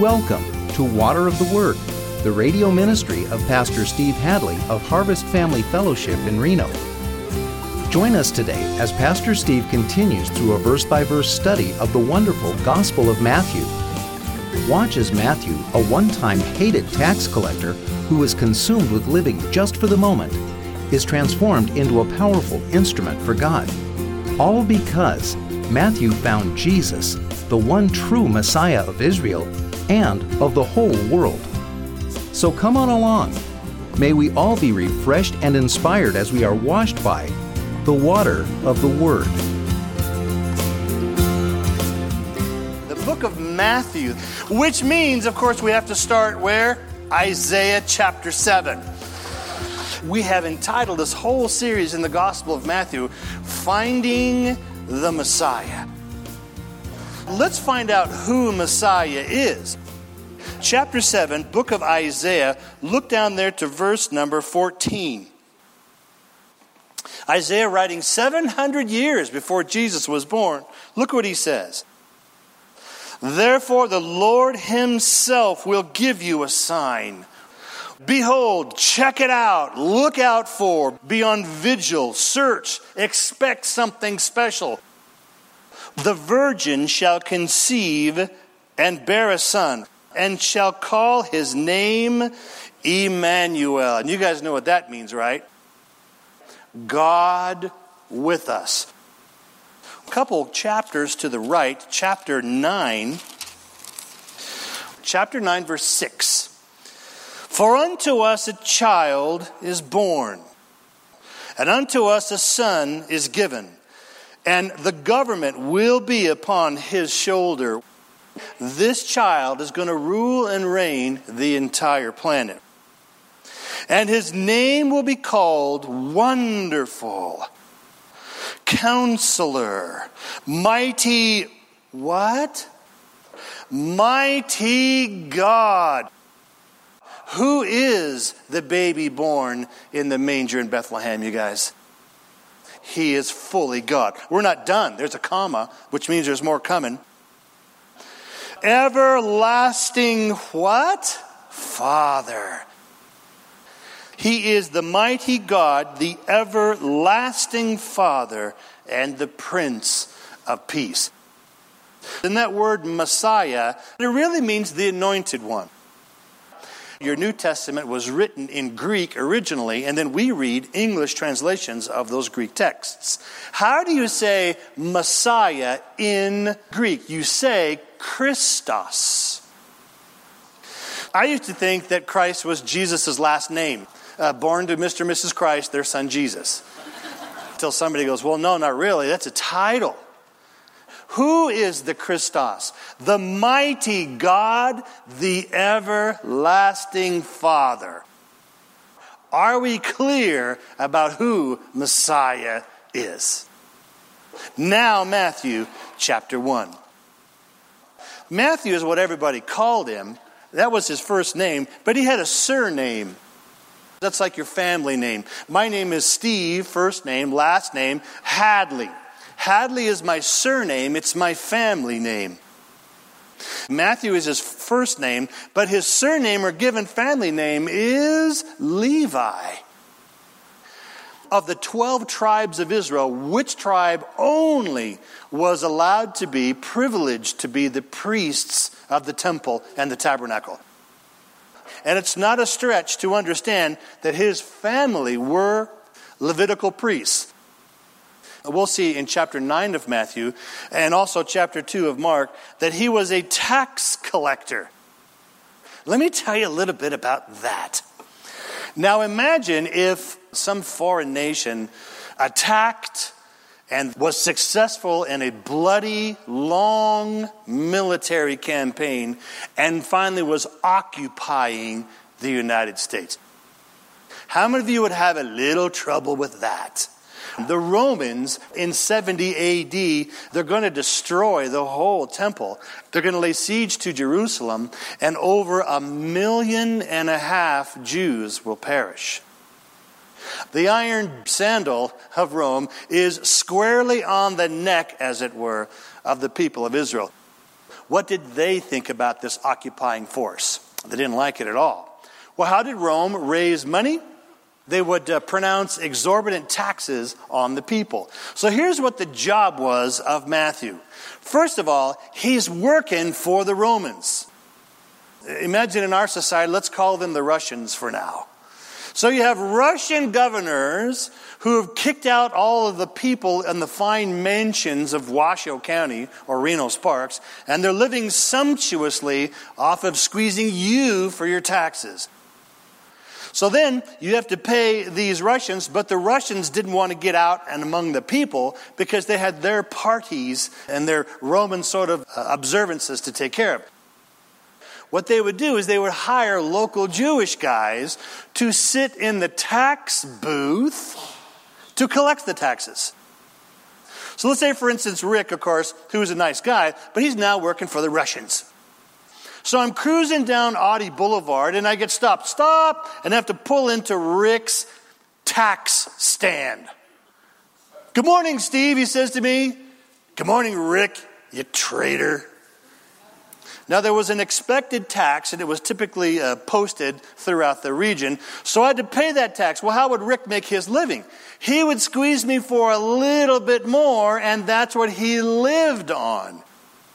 Welcome to Water of the Word, the radio ministry of Pastor Steve Hadley of Harvest Family Fellowship in Reno. Join us today as Pastor Steve continues through a verse-by-verse study of the wonderful Gospel of Matthew. Watch as Matthew, a one-time hated tax collector who was consumed with living just for the moment, is transformed into a powerful instrument for God. All because Matthew found Jesus, the one true Messiah of Israel and of the whole world. So come on along. May we all be refreshed and inspired as we are washed by the water of the Word. The book of Matthew, which means, of course, we have to start where? Isaiah chapter 7. We have entitled this whole series in the Gospel of Matthew, Finding the Messiah. Let's find out who Messiah is. Chapter 7, book of Isaiah, look down there to verse number 14. Isaiah writing 700 years before Jesus was born. Look what he says. Therefore the Lord himself will give you a sign. Behold, check it out, look out for, be on vigil, search, expect something special. The virgin shall conceive and bear a son, and shall call his name Emmanuel. And you guys know what that means, right? God with us. A couple chapters to the right, chapter 9. Chapter 9, verse 6. For unto us a child is born, and unto us a son is given, and the government will be upon his shoulder. This child is going to rule and reign the entire planet. And his name will be called Wonderful, Counselor, Mighty, what? Mighty God. Who is the baby born in the manger in Bethlehem, you guys? He is fully God. We're not done. There's a comma, which means there's more coming. Everlasting what? Father. He is the mighty God, the everlasting Father, and the Prince of Peace. And that word Messiah, it really means the anointed one. Your New Testament was written in Greek originally, and then we read English translations of those Greek texts. How do you say Messiah in Greek? You say Christos. I used to think that Christ was Jesus' last name. Born to Mr. and Mrs. Christ, their son Jesus. Until somebody goes, well, no, not really. That's a title. Who is the Christos? The mighty God, the everlasting Father. Are we clear about who Messiah is? Now, Matthew chapter 1. Matthew is what everybody called him. That was his first name, but he had a surname. That's like your family name. My name is Steve, first name, last name, Hadley. Hadley is my surname, it's my family name. Matthew is his first name, but his surname or given family name is Levi. Of the 12 tribes of Israel, which tribe only was allowed to be privileged to be the priests of the temple and the tabernacle? And it's not a stretch to understand that his family were Levitical priests. We'll see in chapter 9 of Matthew and also chapter 2 of Mark that he was a tax collector. Let me tell you a little bit about that. Now imagine if some foreign nation attacked and was successful in a bloody, long military campaign and finally was occupying the United States. How many of you would have a little trouble with that? The Romans in 70 A.D., they're going to destroy the whole temple. They're going to lay siege to Jerusalem, and over 1.5 million Jews will perish. The iron sandal of Rome is squarely on the neck, as it were, of the people of Israel. what did they think about this occupying force? They didn't like it at all. Well, how did Rome raise money? They would pronounce exorbitant taxes on the people. So here's what the job was of Matthew. First of all, he's working for the Romans. Imagine in our society, let's call them the Russians for now. So you have Russian governors who have kicked out all of the people in the fine mansions of Washoe County or Reno Sparks, and they're living sumptuously off of squeezing you for your taxes. So then you have to pay these Russians, but the Russians didn't want to get out and among the people because they had their parties and their Roman sort of observances to take care of. What they would do is they would hire local Jewish guys to sit in the tax booth to collect the taxes. So let's say, for instance, Rick, of course, who's a nice guy, but he's now working for the Russians. So I'm cruising down Audi Boulevard and I get stopped, and I have to pull into Rick's tax stand. Good morning, Steve, he says to me. Good morning, Rick, you traitor. Now, there was an expected tax, and it was typically posted throughout the region, so I had to pay that tax. Well, how would Rick make his living? He would squeeze me for a little bit more, and that's what he lived on.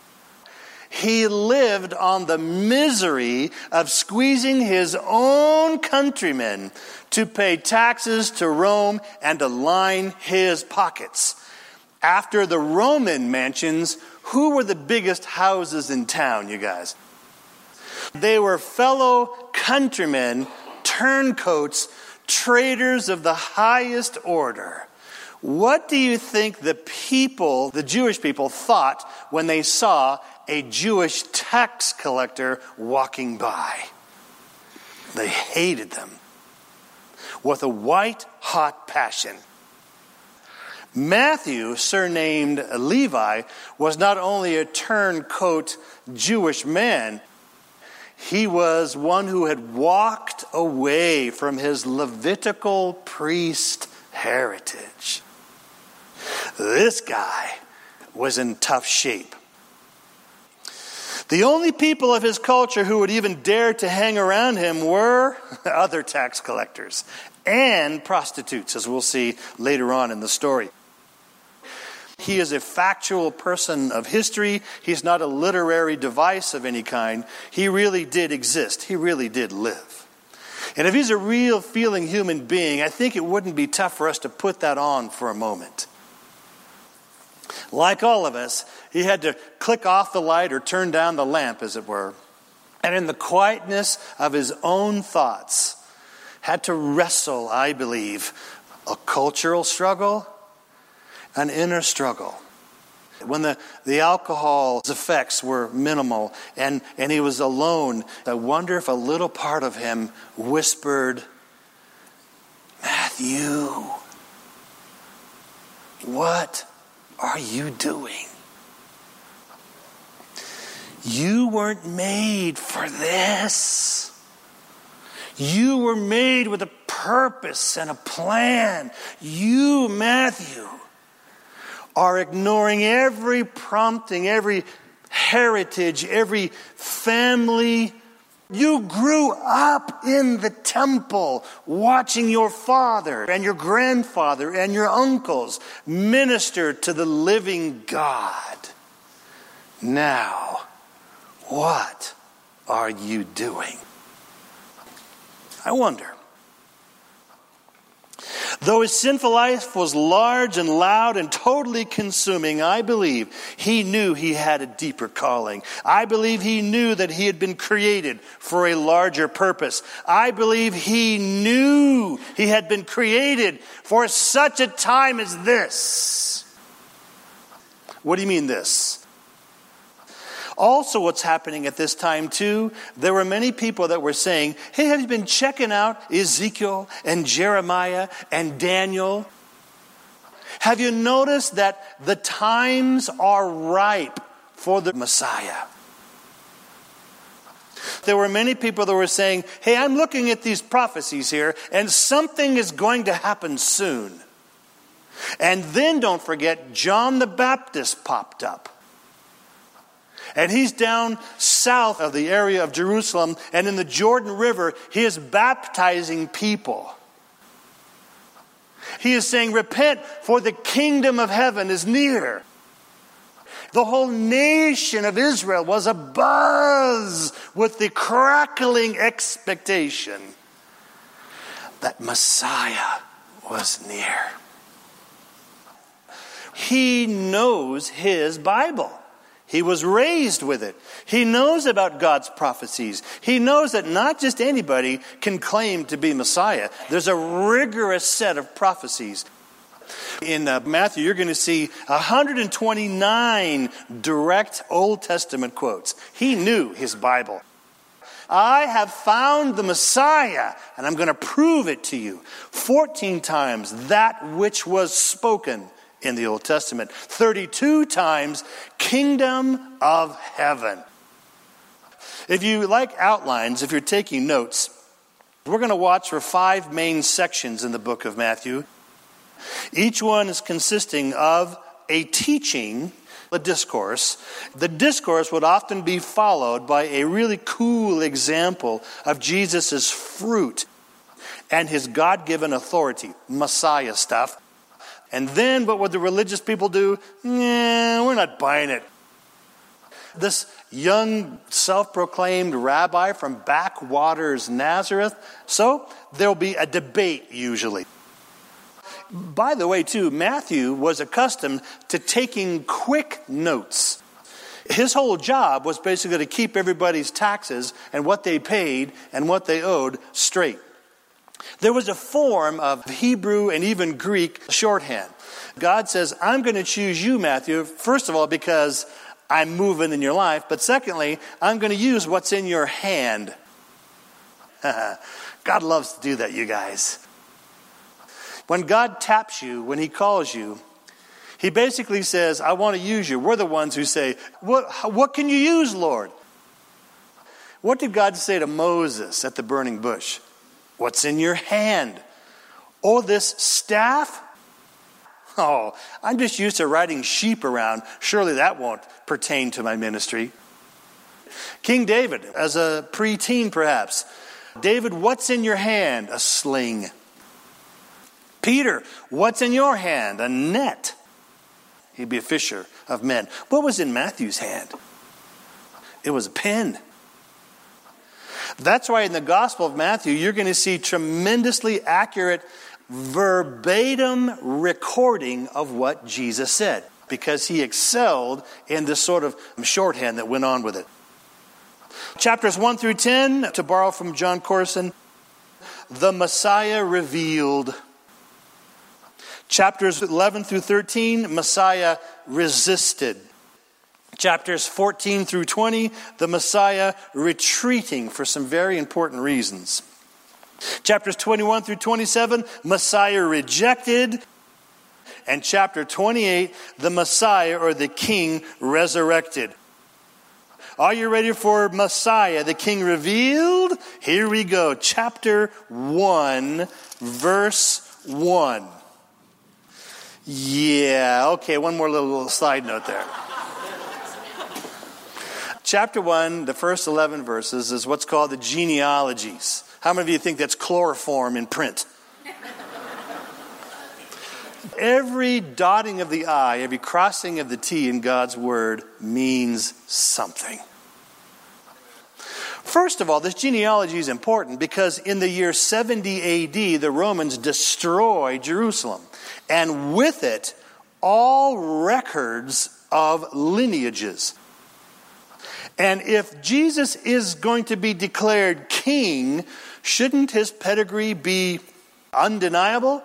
He lived on the misery of squeezing his own countrymen to pay taxes to Rome and to line his pockets. After the Roman mansions, who were the biggest houses in town, you guys? They were fellow countrymen, turncoats, traders of the highest order. What do you think the people, the Jewish people, thought when they saw a Jewish tax collector walking by? They hated them with a white-hot passion. Matthew, surnamed Levi, was not only a turncoat Jewish man, he was one who had walked away from his Levitical priest heritage. This guy was in tough shape. The only people of his culture who would even dare to hang around him were other tax collectors and prostitutes, as we'll see later on in the story. He is a factual person of history. He's not a literary device of any kind. He really did exist. He really did live. And if he's a real feeling human being, I think it wouldn't be tough for us to put that on for a moment. Like all of us, he had to click off the light or turn down the lamp, as it were. And in the quietness of his own thoughts, had to wrestle, I believe, a cultural struggle, an inner struggle. When the alcohol's effects were minimal and he was alone, I wonder if a little part of him whispered, Matthew, what are you doing? You weren't made for this. You were made with a purpose and a plan. You, Matthew, are ignoring every prompting, every heritage, every family. You grew up in the temple watching your father and your grandfather and your uncles minister to the living God. Now, what are you doing? I wonder. Though his sinful life was large and loud and totally consuming, I believe he knew he had a deeper calling. I believe he knew that he had been created for a larger purpose. I believe he knew he had been created for such a time as this. What do you mean this? Also, what's happening at this time too, there were many people that were saying, hey, have you been checking out Ezekiel and Jeremiah and Daniel? Have you noticed that the times are ripe for the Messiah? There were many people that were saying, hey, I'm looking at these prophecies here, and something is going to happen soon. And then don't forget, John the Baptist popped up. And he's down south of the area of Jerusalem, and in the Jordan River, he is baptizing people. He is saying, repent, for the kingdom of heaven is near. The whole nation of Israel was abuzz with the crackling expectation that Messiah was near. He knows his Bible. He was raised with it. He knows about God's prophecies. He knows that not just anybody can claim to be Messiah. There's a rigorous set of prophecies. In Matthew, you're going to see 129 direct Old Testament quotes. He knew his Bible. I have found the Messiah, and I'm going to prove it to you. 14 times that which was spoken in the Old Testament. 32 times, kingdom of heaven. If you like outlines, if you're taking notes, we're going to watch for 5 main sections in the book of Matthew. Each one is consisting of a teaching, a discourse. The discourse would often be followed by a really cool example of Jesus' fruit and his God-given authority, Messiah stuff. And then what would the religious people do? We're not buying it. This young self-proclaimed rabbi from backwaters Nazareth. So there'll be a debate usually. By the way, too, Matthew was accustomed to taking quick notes. His whole job was basically to keep everybody's taxes and what they paid and what they owed straight. There was a form of Hebrew and even Greek shorthand. God says, I'm going to choose you, Matthew, first of all, because I'm moving in your life. But secondly, I'm going to use what's in your hand. God loves to do that, you guys. When God taps you, when he calls you, he basically says, I want to use you. We're the ones who say, what can you use, Lord? What did God say to Moses at the burning bush? What's in your hand? Oh, this staff? Oh, I'm just used to riding sheep around. Surely that won't pertain to my ministry. King David, as a preteen perhaps. David, what's in your hand? A sling. Peter, what's in your hand? A net. He'd be a fisher of men. What was in Matthew's hand? It was a pen. That's why in the Gospel of Matthew, you're going to see tremendously accurate, verbatim recording of what Jesus said, because he excelled in this sort of shorthand that went on with it. Chapters 1 through 10, to borrow from John Corson, the Messiah revealed. Chapters 11 through 13, Messiah resisted. Chapters 14 through 20, the Messiah retreating for some very important reasons. Chapters 21 through 27, Messiah rejected. And chapter 28, the Messiah or the King resurrected. Are you ready for Messiah, the King revealed? Here we go. Chapter 1, verse 1. Yeah, okay, one more little side note there. Chapter 1, the first 11 verses, is what's called the genealogies. How many of you think that's chloroform in print? Every dotting of the I, every crossing of the T in God's Word means something. First of all, this genealogy is important because in the year 70 A.D., the Romans destroyed Jerusalem. And with it, all records of lineages. And if Jesus is going to be declared king, shouldn't his pedigree be undeniable?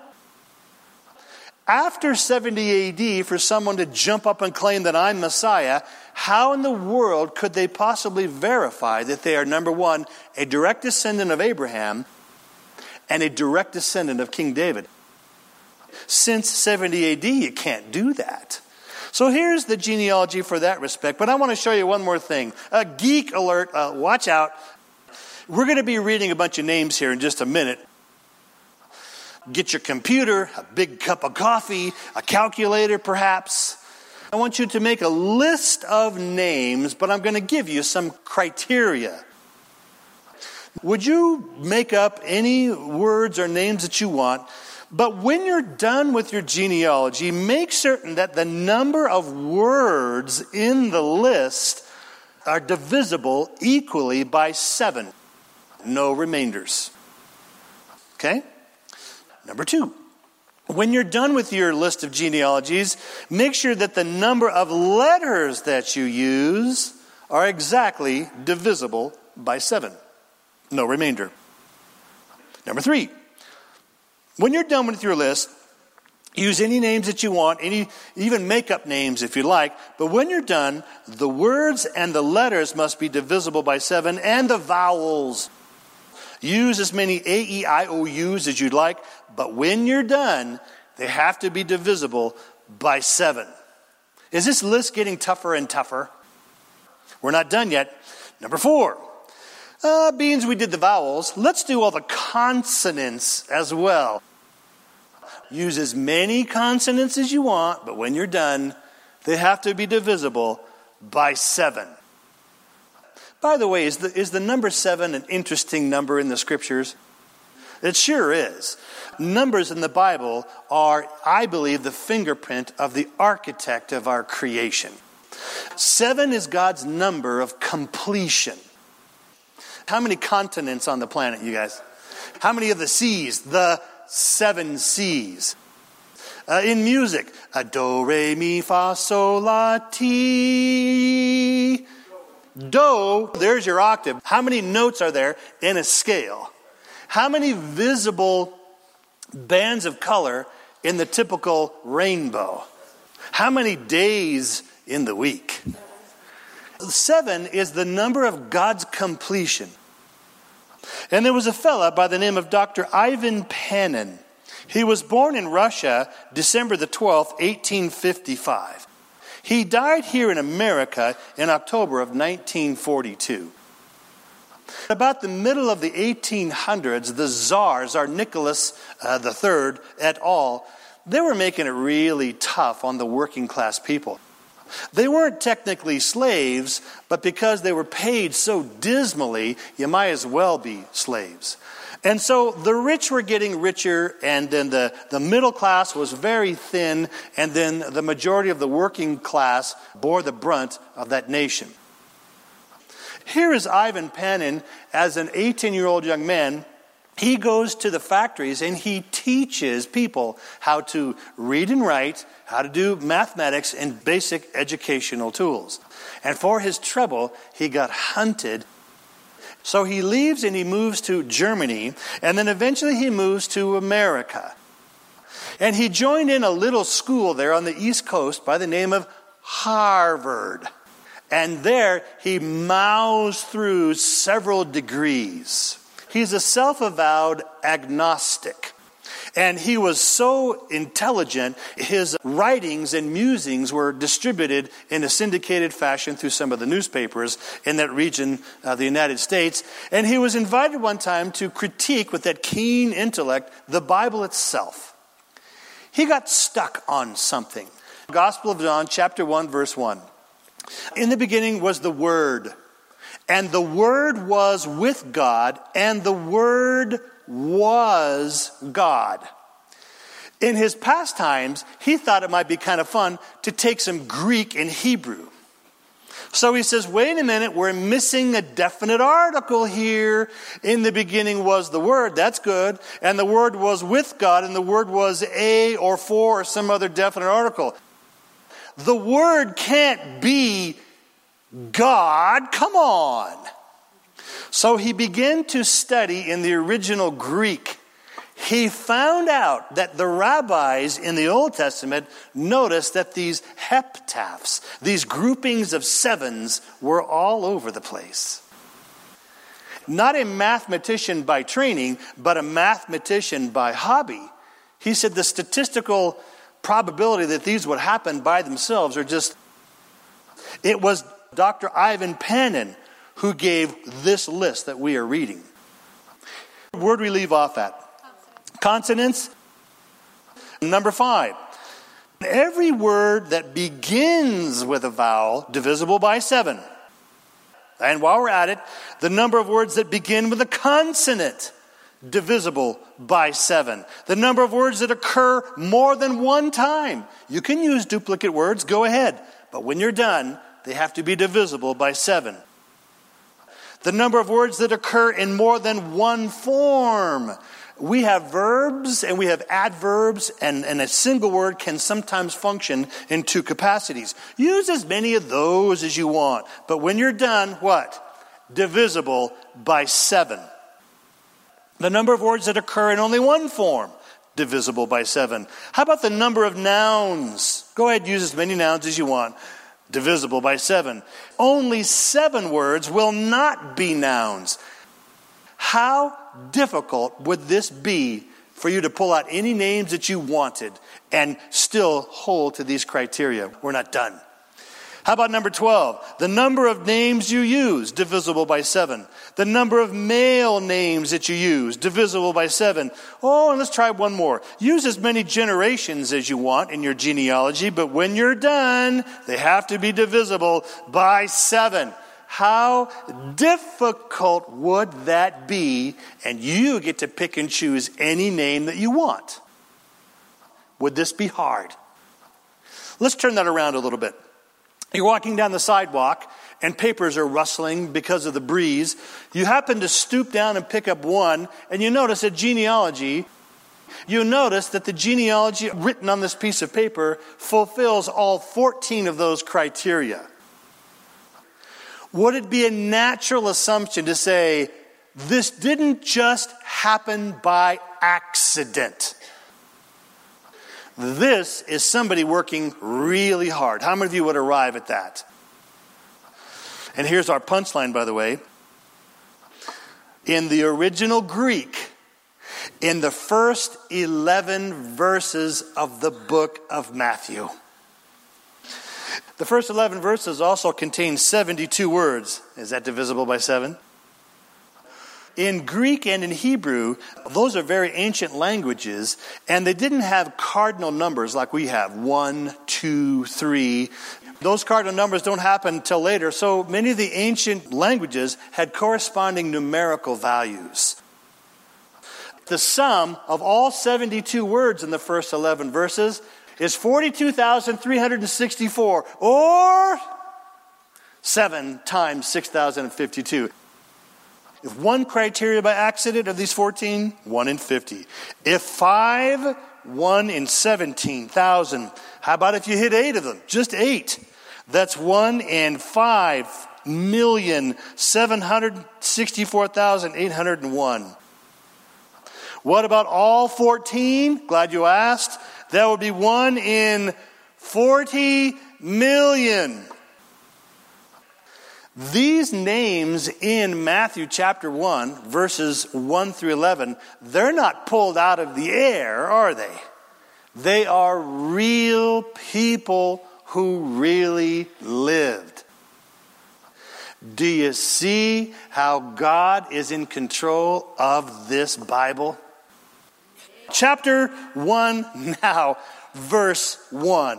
After 70 AD, for someone to jump up and claim that I'm Messiah, how in the world could they possibly verify that they are, number one, a direct descendant of Abraham and a direct descendant of King David? Since 70 AD, you can't do that. So here's the genealogy for that respect. But I want to show you one more thing. A geek alert. Watch out. We're going to be reading a bunch of names here in just a minute. Get your computer, a big cup of coffee, a calculator perhaps. I want you to make a list of names, but I'm going to give you some criteria. Would you make up any words or names that you want? But when you're done with your genealogy, make certain that the number of words in the list are divisible equally by 7. No remainders. Okay? Number 2. When you're done with your list of genealogies, make sure that the number of letters that you use are exactly divisible by 7. No remainder. Number 3. When you're done with your list, use any names that you want, even make up names if you like, but when you're done, the words and the letters must be divisible by 7, and the vowels. Use as many A-E-I-O-U's as you'd like, but when you're done, they have to be divisible by 7. Is this list getting tougher and tougher? We're not done yet. Number 4. Beans, we did the vowels. Let's do all the consonants as well. Use as many consonants as you want, but when you're done, they have to be divisible by 7. By the way, is the number 7 an interesting number in the scriptures? It sure is. Numbers in the Bible are, I believe, the fingerprint of the architect of our creation. 7 is God's number of completion. How many continents on the planet, you guys? How many of the seas? The 7 seas. In music, do, re, mi, fa, sol, la, ti. Do, there's your octave. How many notes are there in a scale? How many visible bands of color in the typical rainbow? How many days in the week? 7 is the number of God's completion. And there was a fella by the name of Dr. Ivan Panin. He was born in Russia, December the 12th, 1855. He died here in America in October of 1942. About the middle of the 1800s, the Tsars, our Nicholas III et al., they were making it really tough on the working class people. They weren't technically slaves, but because they were paid so dismally, you might as well be slaves. And so the rich were getting richer, and then the middle class was very thin, and then the majority of the working class bore the brunt of that nation. Here is Ivan Panin as an 18-year-old young man. He goes to the factories and he teaches people how to read and write, how to do mathematics and basic educational tools. And for his trouble, he got hunted. So he leaves and he moves to Germany, and then eventually he moves to America. And he joined in a little school there on the East Coast by the name of Harvard. And there he mows through several degrees. He's a self-avowed agnostic. And he was so intelligent, his writings and musings were distributed in a syndicated fashion through some of the newspapers in that region of the United States. And he was invited one time to critique with that keen intellect the Bible itself. He got stuck on something. Gospel of John, chapter 1, verse 1. In the beginning was the Word, and the Word was with God, and the Word was God. In his pastimes, he thought it might be kind of fun to take some Greek and Hebrew. So he says, wait a minute, we're missing a definite article here. In the beginning was the Word, that's good. And the Word was with God, and the Word was a or for or some other definite article. The Word can't be God, come on. So he began to study in the original Greek. He found out that the rabbis in the Old Testament noticed that these heptaphs, these groupings of sevens, were all over the place. Not a mathematician by training, but a mathematician by hobby. He said the statistical probability that these would happen by themselves are just... It was Dr. Ivan Panin who gave this list that we are reading. Where do we leave off at? Consonants. Number 5. Every word that begins with a vowel, divisible by 7. And while we're at it, the number of words that begin with a consonant, divisible by 7. The number of words that occur more than one time. You can use duplicate words, go ahead. But when you're done, they have to be divisible by 7. The number of words that occur in more than one form. We have verbs and we have adverbs, and a single word can sometimes function in 2 capacities. Use as many of those as you want. But when you're done, what? Divisible by 7. The number of words that occur in only one form, divisible by 7. How about the number of nouns? Go ahead, use as many nouns as you want. Divisible by 7. Only 7 words will not be nouns. How difficult would this be for you to pull out any names that you wanted and still hold to these criteria? We're not done. How about number 12? The number of names you use, divisible by 7. The number of male names that you use, divisible by 7. Oh, and let's try one more. Use as many generations as you want in your genealogy, but when you're done, they have to be divisible by 7. How difficult would that be? And you get to pick and choose any name that you want. Would this be hard? Let's turn that around a little bit. You're walking down the sidewalk and papers are rustling because of the breeze. You happen to stoop down and pick up one, and you notice a genealogy. You notice that the genealogy written on this piece of paper fulfills all 14 of those criteria. Would it be a natural assumption to say, this didn't just happen by accident? This is somebody working really hard. How many of you would arrive at that? And here's our punchline, by the way. In the original Greek, in the first 11 verses of the book of Matthew. The first 11 verses also contain 72 words. Is that divisible by 7? In Greek and in Hebrew, those are very ancient languages, and they didn't have cardinal numbers like we have, 1, 2, 3. Those cardinal numbers don't happen until later, so many of the ancient languages had corresponding numerical values. The sum of all 72 words in the first 11 verses is 42,364, or 7 times 6,052. If one criteria by accident of these 14, 1 in 50. If 5, 1 in 17,000. How about if you hit 8 of them? Just 8. That's 1 in 5,764,801. What about all 14? Glad you asked. That would be 1 in 40 million. These names in Matthew chapter 1, verses 1 through 11, they're not pulled out of the air, are they? They are real people who really lived. Do you see how God is in control of this Bible? Chapter 1 now, verse 1.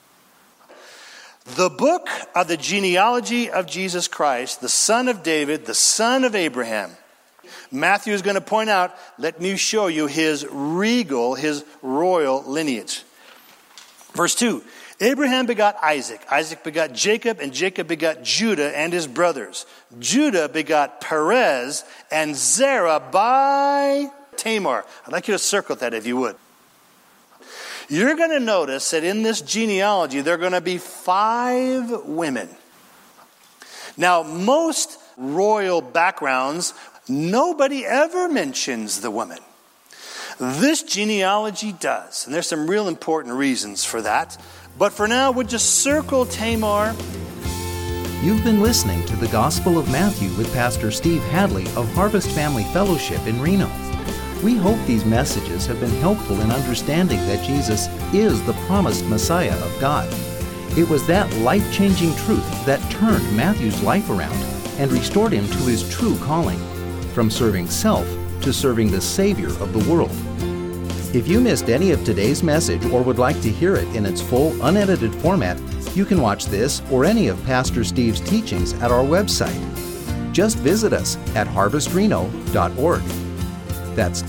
The book of the genealogy of Jesus Christ, the son of David, the son of Abraham. Matthew is going to point out, let me show you his regal, his royal lineage. Verse 2, Abraham begot Isaac. Isaac begot Jacob, and Jacob begot Judah and his brothers. Judah begot Perez and Zerah by Tamar. I'd like you to circle that if you would. You're going to notice that in this genealogy, there are going to be 5 women. Now, most royal backgrounds, nobody ever mentions the woman. This genealogy does, and there's some real important reasons for that. But for now, we'll just circle Tamar. You've been listening to the Gospel of Matthew with Pastor Steve Hadley of Harvest Family Fellowship in Reno. We hope these messages have been helpful in understanding that Jesus is the promised Messiah of God. It was that life-changing truth that turned Matthew's life around and restored him to his true calling, from serving self to serving the Savior of the world. If you missed any of today's message or would like to hear it in its full, unedited format, you can watch this or any of Pastor Steve's teachings at our website. Just visit us at harvestreno.org. That's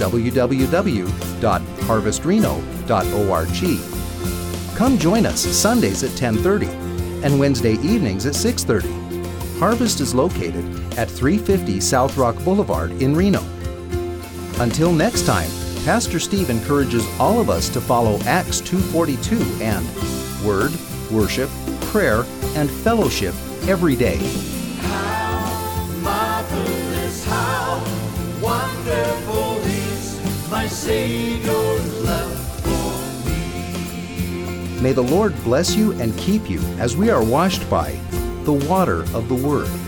www.harvestreno.org. Come join us Sundays at 10:30 and Wednesday evenings at 6:30. Harvest is located at 350 South Rock Boulevard in Reno. Until next time, Pastor Steve encourages all of us to follow Acts 2:42 and Word, Worship, Prayer, and Fellowship every day. How marvelous, how wonderful is my Savior's love for me. May the Lord bless you and keep you as we are washed by the water of the Word.